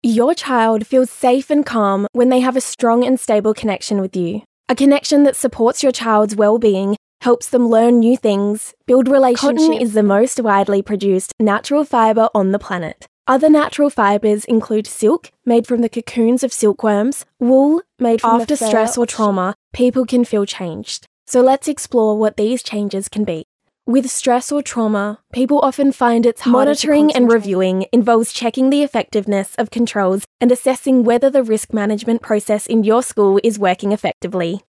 Your child feels safe and calm when they have a strong and stable connection with you. A connection that supports your child's well-being, helps them learn new things, build relationships. Cotton is the most widely produced natural fibre on the planet. Other natural fibres include silk, made from the cocoons of silkworms, wool, made from after stress or trauma, people can feel changed. So let's explore what these changes can be. With stress or trauma, people often find it's harder monitoring and reviewing involves checking the effectiveness of controls and assessing whether the risk management process in your school is working effectively.